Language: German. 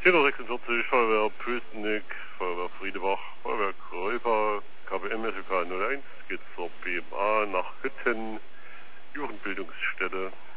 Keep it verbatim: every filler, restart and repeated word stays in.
Kinder sechsundvierzig, Feuerwehr Pösneck, Feuerwehr Friedebach, Feuerwehr Kräufer, K B M S U K null eins, geht zur B M A nach Hütten, Jugendbildungsstätte.